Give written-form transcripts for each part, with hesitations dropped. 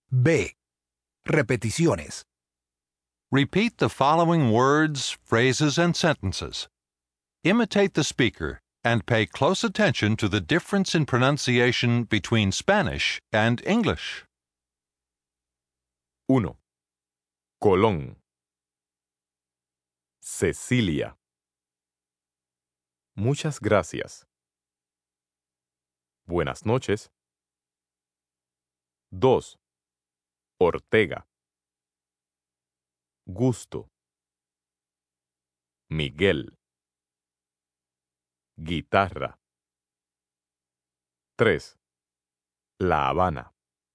B. Repeticiones. Repeat the following words, phrases, and sentences. Imitate the speaker and pay close attention to the difference in pronunciation between Spanish and English. 1. Colón. Cecilia. Muchas gracias. Buenas noches. 2. Ortega. Gusto. Miguel. Guitarra. 3. La Habana.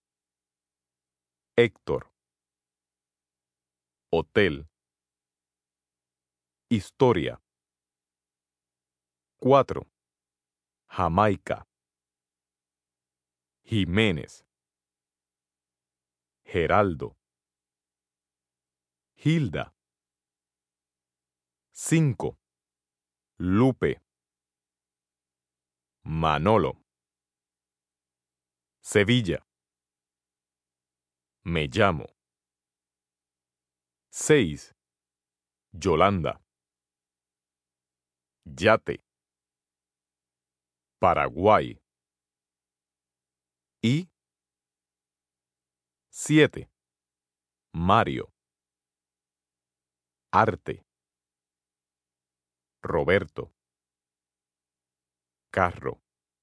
Héctor. Hotel. Historia. 4. Jamaica. Jiménez. Geraldo. Hilda. 5. Lupe. Manolo. Sevilla. Me llamo. 6. Yolanda. Yate. Paraguay. Y 7. Mario. Arte. Roberto. Carro.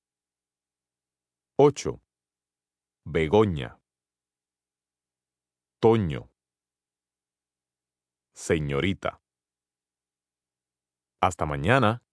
8. Begoña. Toño. Señorita. Hasta mañana.